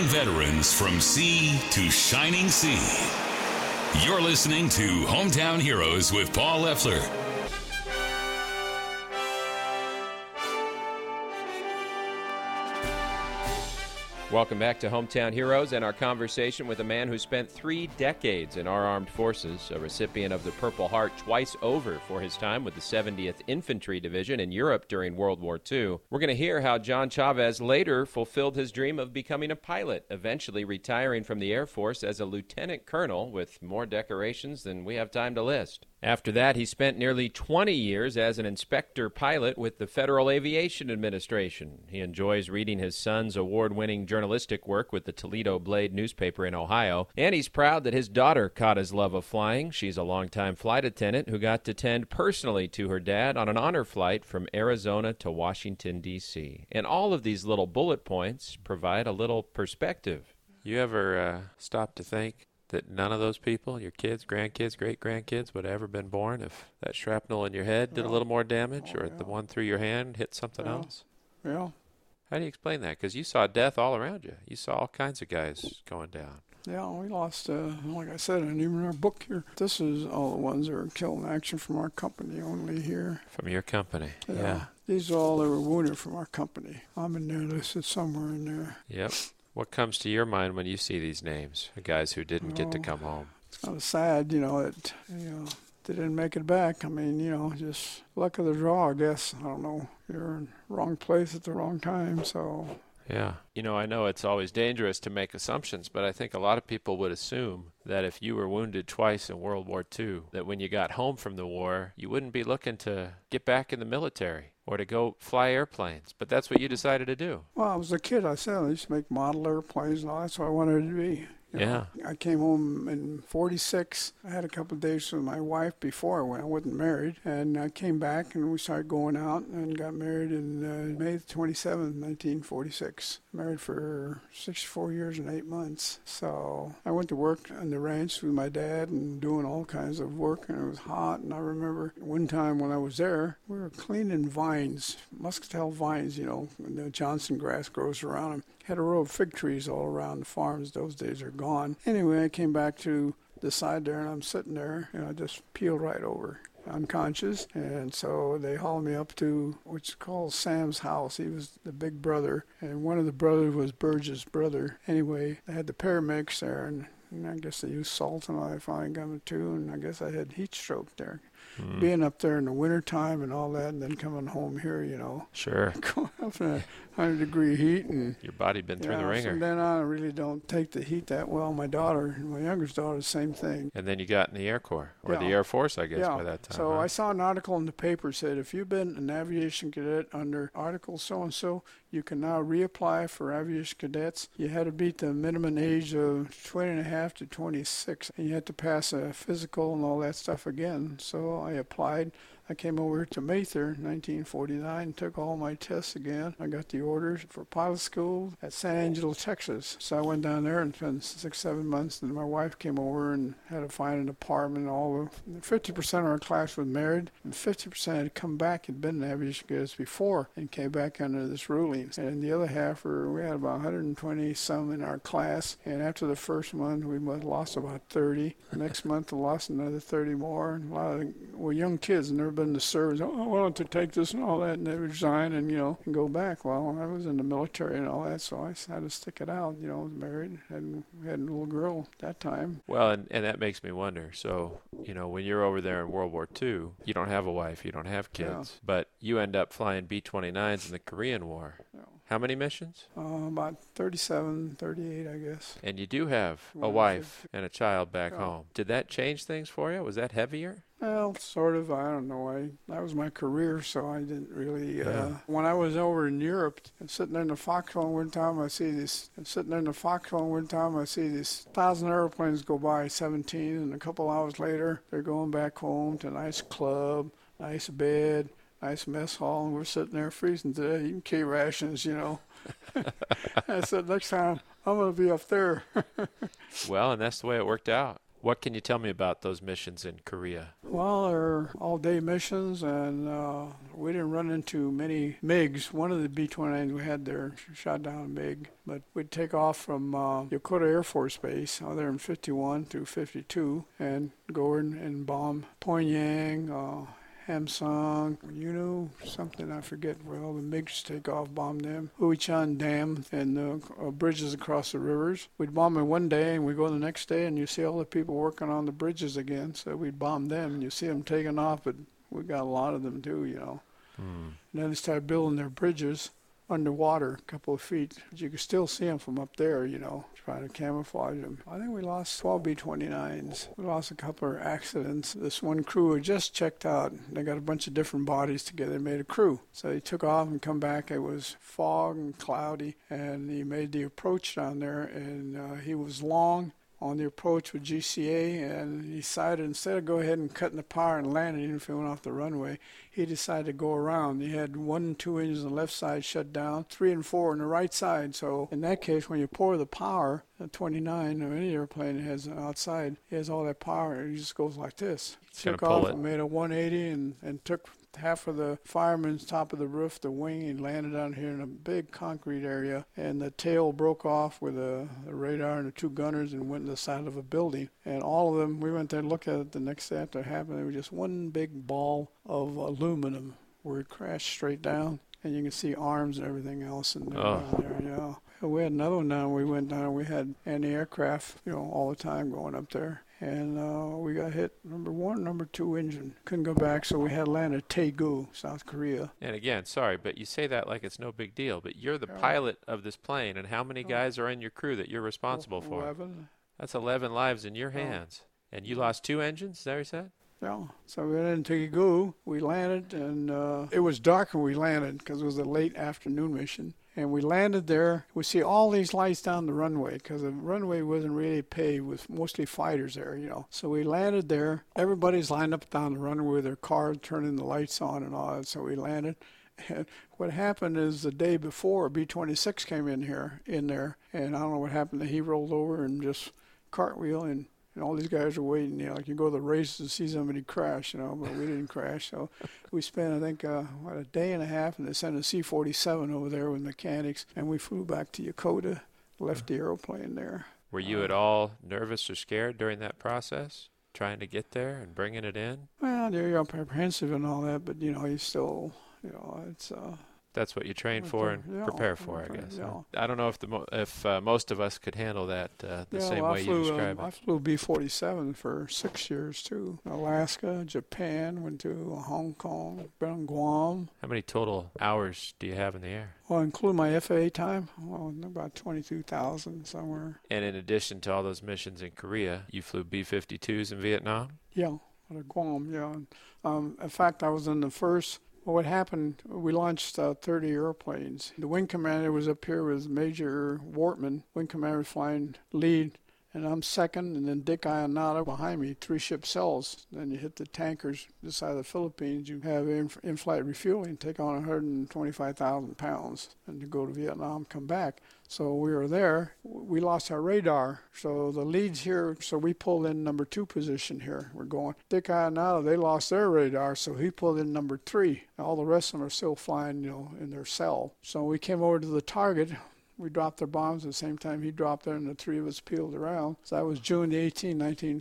veterans from sea to shining sea. You're listening to Hometown Heroes with Paul Leffler. Welcome back to Hometown Heroes and our conversation with a man who spent 3 decades in our armed forces, a recipient of the Purple Heart twice over for his time with the 70th Infantry Division in Europe during World War II. We're going to hear how John Chavez later fulfilled his dream of becoming a pilot, eventually retiring from the Air Force as a lieutenant colonel with more decorations than we have time to list. After that, he spent nearly 20 years as an inspector pilot with the Federal Aviation Administration. He enjoys reading his son's award-winning journalistic work with the Toledo Blade newspaper in Ohio, and he's proud that his daughter caught his love of flying. She's a longtime flight attendant who got to tend personally to her dad on an honor flight from Arizona to Washington, D.C. And all of these little bullet points provide a little perspective. You ever stop to think that none of those people, your kids, grandkids, great-grandkids, would have ever been born if that shrapnel in your head did a little more damage, or the one through your hand hit something else? Yeah. How do you explain that? Because you saw death all around you. You saw all kinds of guys going down. Yeah, we lost, like I said, and even our book here, this is all the ones that were killed in action from our company only here. From your company, yeah. These are all that were wounded from our company. I'm in there listed somewhere in there. Yep. What comes to your mind when you see these names, the guys who didn't get to come home? It's kind of sad, that they didn't make it back. I mean, just luck of the draw, I guess. I don't know. You're in the wrong place at the wrong time, so. Yeah. I know it's always dangerous to make assumptions, but I think a lot of people would assume that if you were wounded twice in World War II, that when you got home from the war, you wouldn't be looking to get back in the military or to go fly airplanes. But that's what you decided to do. Well, I was a kid. I said I used to make model airplanes and all. That's what I wanted to be. Yeah. I came home in 46. I had a couple of days with my wife before I went. I wasn't married. And I came back and we started going out and got married in May 27th, 1946. Married for 64 years and 8 months. So I went to work on the ranch with my dad and doing all kinds of work, and it was hot. And I remember one time when I was there, we were cleaning vines, muscatel vines, the Johnson grass grows around them. Had a row of fig trees all around the farms. Those days are gone. Anyway, I came back to the side there, and I'm sitting there, and I just peeled right over, unconscious. And so they hauled me up to what's called Sam's house. He was the big brother, and one of the brothers was Burge's brother. Anyway, they had the paramedics there, and I guess they used salt, and I finally got it too, and I guess I had heat stroke there. Being up there in the wintertime and all that, and then coming home here, Sure. Going up in 100-degree heat. And your body been through the ringer. From then on, I really don't take the heat that well. My youngest daughter, the same thing. And then you got in the Air Corps, or the Air Force, I guess, by that time. So I saw an article in the paper that said, if you've been an aviation cadet under Article so-and-so, you can now reapply for aviation cadets. You had to beat the minimum age of 20 and a half to 26. And you had to pass a physical and all that stuff again. So I applied. I came over to Mather in 1949, took all my tests again. I got the orders for pilot school at San Angelo, Texas. So I went down there and spent 6-7 months, and my wife came over and had to find an apartment. 50% of our class was married, and 50% had come back, had been in aviation cadets before, and came back under this ruling. And the other half, we had about 120-some in our class, and after the first month, we lost about 30. The next month, we lost another 30 more, and a lot of them were young kids, and never been to service. I wanted to take this and all that, and they resign and and go back. Well, I was in the military and all that, so I had to stick it out. I was married and had a little girl at that time. Well, and that makes me wonder. So, when you're over there in World War II, you don't have a wife, you don't have kids, but you end up flying B-29s in the Korean War. Yeah. How many missions? About 37, 38, I guess. And you do have a wife and a child back home. Did that change things for you? Was that heavier? Well, sort of. I don't know. That was my career, so I didn't really. When I was over in Europe, and sitting there in the foxhole one time, I see these 1,000 airplanes go by, 17, and a couple hours later, they're going back home to a nice club, nice bed, nice mess hall, and we're sitting there freezing to death, eating K-rations, I said, next time, I'm going to be up there. Well, and that's the way it worked out. What can you tell me about those missions in Korea? Well, they're all-day missions, and we didn't run into many MiGs. One of the B-29s we had there shot down a MiG, but we'd take off from Yokota Air Force Base out there in 51 through 52 and go in and bomb Pyongyang, Hamsung, something I forget where all the MiGs take off, bomb them. Huichan Dam and the bridges across the rivers. We'd bomb it one day and we go the next day and you see all the people working on the bridges again. So we'd bomb them and you see them taking off, but we got a lot of them too, And then they started building their bridges underwater a couple of feet. But you could still see them from up there, trying to camouflage them. I think we lost 12 B-29s. We lost a couple of accidents. This one crew had just checked out. They got a bunch of different bodies together. They made a crew. So they took off and come back. It was fog and cloudy, and he made the approach down there, and he was long on the approach with GCA, and he decided instead of go ahead and cutting the power and landing, even if he went off the runway, he decided to go around. He had 1 and 2 engines on the left side shut down, 3 and 4 on the right side. So in that case, when you pour the power, a 29 or any airplane has outside, he has all that power, and he just goes like this. He took off and made a 180 and took half of the fireman's top of the roof, the wing, and landed down here in a big concrete area. And the tail broke off with the radar and the 2 gunners and went to the side of a building. And all of them, we went there and looked at it the next day after it happened. It was just one big ball of aluminum where it crashed straight down. And you can see arms and everything else in there. Down there, We had another one down. We went down. We had anti-aircraft, all the time going up there. And we got hit number 1, number 2 engine. Couldn't go back, so we had to land at Daegu, South Korea. And again, sorry, but you say that like it's no big deal. But you're the pilot of this plane, and how many guys are in your crew that you're responsible for? 11. That's 11 lives in your hands. And you lost 2 engines, is that what you said? Yeah. So we went into Daegu. We landed, and it was dark when we landed because it was a late afternoon mission. And we landed there. We see all these lights down the runway because the runway wasn't really paved with mostly fighters there, So we landed there. Everybody's lined up down the runway with their car, turning the lights on and all that. So we landed. And what happened is the day before, B-26 came in there. And I don't know what happened. He rolled over and just cartwheel and all these guys are waiting, like you go to the races to see somebody crash, but we didn't crash. So we spent, I think, a day and a half, and they sent a C-47 over there with mechanics, and we flew back to Yokota, left the airplane there. Were you at all nervous or scared during that process, trying to get there and bringing it in? Well, you're apprehensive and all that, but, you still, it's... That's what you train for and prepare for, I guess. Yeah. I don't know if most of us could handle that the same way you describe it. I flew B-47 for 6 years, too. Alaska, Japan, went to Hong Kong, been on Guam. How many total hours do you have in the air? Well, include my FAA time, about 22,000 somewhere. And in addition to all those missions in Korea, you flew B-52s in Vietnam? Yeah, out of Guam, yeah. In fact, I was in the first... Well, what happened, we launched 30 airplanes. The wing commander was up here with Major Wortman. Wing commander was flying lead, and I'm second, and then Dick Ionata behind me, 3-ship cells. Then you hit the tankers this side of the Philippines. You have in-flight refueling, take on 125,000 pounds, and to go to Vietnam, come back. So we were there. We lost our radar. So the leads here, so we pulled in number 2 position here. We're going. Dick Ionata, they lost their radar, so he pulled in number 3. All the rest of them are still flying, in their cell. So we came over to the target. We dropped their bombs at the same time he dropped there, and the 3 of us peeled around. So that was June 18,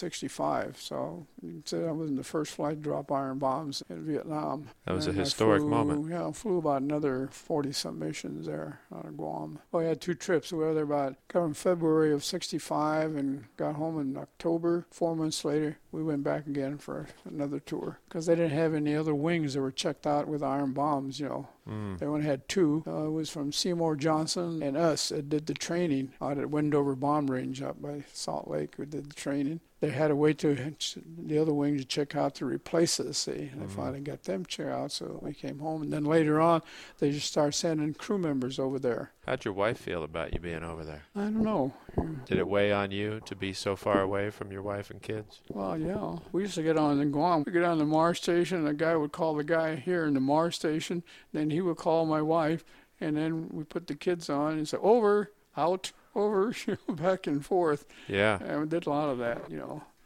1965. So you can say I was in the first flight to drop iron bombs in Vietnam. That was a historic moment. Yeah, I flew about another 40-some missions there out of Guam. Well, we had 2 trips. We were there got in February of 65 and got home in October. 4 months later, we went back again for another tour because they didn't have any other wings that were checked out with iron bombs, They only had 2. It was from Seymour Johnson and us that did the training out at Wendover Bomb Range up by Salt Lake. We did the training. They had to wait to the other wing to check out to replace us, see. And they finally got them checked out, so we came home. And then later on, they just started sending crew members over there. How'd your wife feel about you being over there? I don't know. Did it weigh on you to be so far away from your wife and kids? Well, yeah. We used to get on in Guam. We'd get on the Mars station, and the guy would call the guy here in the Mars station. Then he would call my wife, and then we put the kids on and say, over, out, over, back and forth. Yeah. And we did a lot of that,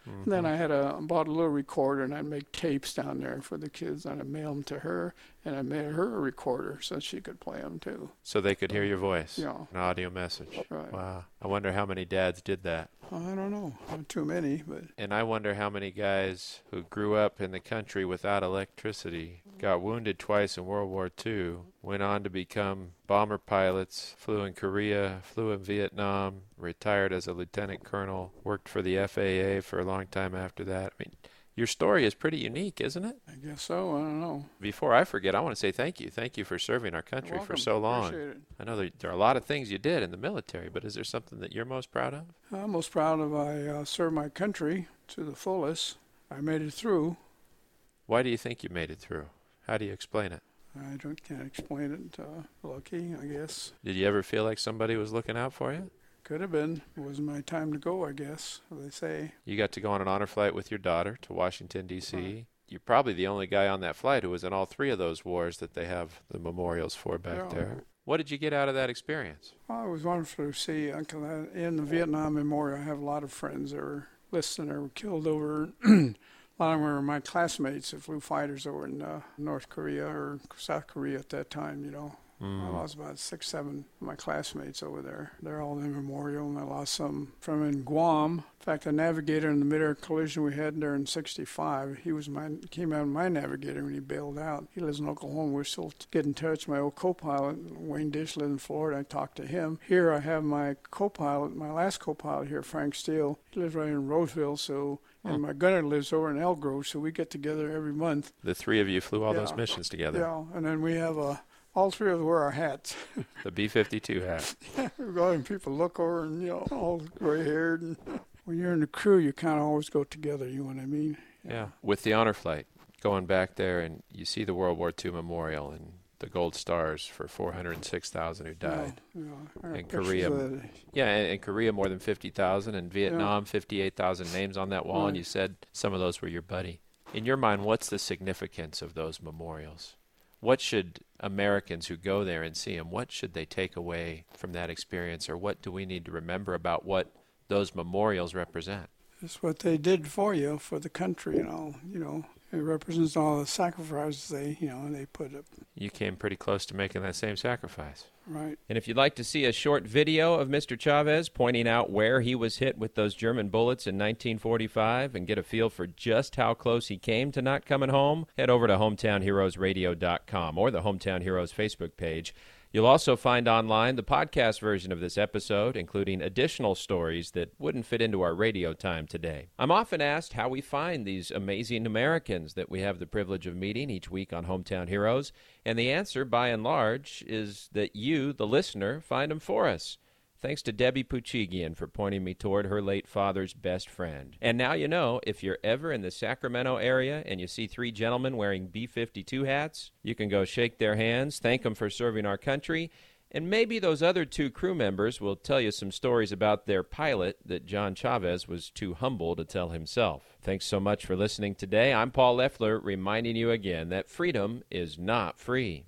And then I bought a little recorder, and I'd make tapes down there for the kids, and I'd mail them to her, and I made her a recorder so she could play them too. So they could hear your voice, Yeah. an audio message. Right. Wow. I wonder how many dads did that. I don't know, not too many, but And I wonder how many guys who grew up in the country without electricity, got wounded twice in World War II, went on to become bomber pilots, flew in Korea, flew in Vietnam, retired as a lieutenant colonel, worked for the FAA for a long time after that. I mean, your story is pretty unique, isn't it? I guess so. I don't know. Before I forget, I want to say thank you. Thank you for serving our country You're for welcome. so long. Appreciate it. I know there are a lot of things you did in the military, but is there something that you're most proud of? I'm most proud of I served my country to the fullest. I made it through. Why do you think you made it through? How do you explain it? I can't explain it. Lucky, I guess. Did you ever feel like somebody was looking out for you? Could have been. It wasn't my time to go, I guess, they say. You got to go on an honor flight with your daughter to Washington, D.C. Right. You're probably the only guy on that flight who was in all three of those wars that they have the memorials for back Yeah. there. What did you get out of that experience? Well, it was wonderful to see. In the Vietnam Memorial, I have a lot of friends that were listed or were killed over. A lot of them were my classmates that flew fighters over in North Korea or South Korea at that time, you know. I lost about 6, 7 of my classmates over there. They're all in the memorial, and I lost some from in Guam. In fact, the navigator in the mid-air collision we had there in '65, came out of my navigator when he bailed out. He lives in Oklahoma. We're still getting in touch. My old co-pilot, Wayne Dish, lives in Florida. I talked to him. Here I have my co-pilot, my last co-pilot here, Frank Steele. He lives right in Roseville, and my gunner lives over in Elk Grove, so we get together every month. The three of you flew all those missions together. Yeah, and then we have all three of us wear our hats. The B-52 hat. We go and people look over and, all gray-haired. And when you're in the crew, you kind of always go together, you know what I mean? Yeah. With the honor flight, going back there and you see the World War II memorial and the gold stars for 406,000 who died. In Korea, in Korea more than 50,000. In Vietnam, 58,000 names on that wall, and you said some of those were your buddy. In your mind, what's the significance of those memorials? What should Americans who go there and see them, what should they take away from that experience, or what do we need to remember about what those memorials represent? It's what they did for you, for the country, It represents all the sacrifices they put up. You came pretty close to making that same sacrifice. Right. And if you'd like to see a short video of Mr. Chavez pointing out where he was hit with those German bullets in 1945 and get a feel for just how close he came to not coming home, head over to HometownHeroesRadio.com or the Hometown Heroes Facebook page. You'll also find online the podcast version of this episode, including additional stories that wouldn't fit into our radio time today. I'm often asked how we find these amazing Americans that we have the privilege of meeting each week on Hometown Heroes, and the answer, by and large, is that you, the listener, find them for us. Thanks to Debbie Puchigian for pointing me toward her late father's best friend. And now you know, if you're ever in the Sacramento area and you see three gentlemen wearing B-52 hats, you can go shake their hands, thank them for serving our country, and maybe those other two crew members will tell you some stories about their pilot that John Chavez was too humble to tell himself. Thanks so much for listening today. I'm Paul Leffler, reminding you again that freedom is not free.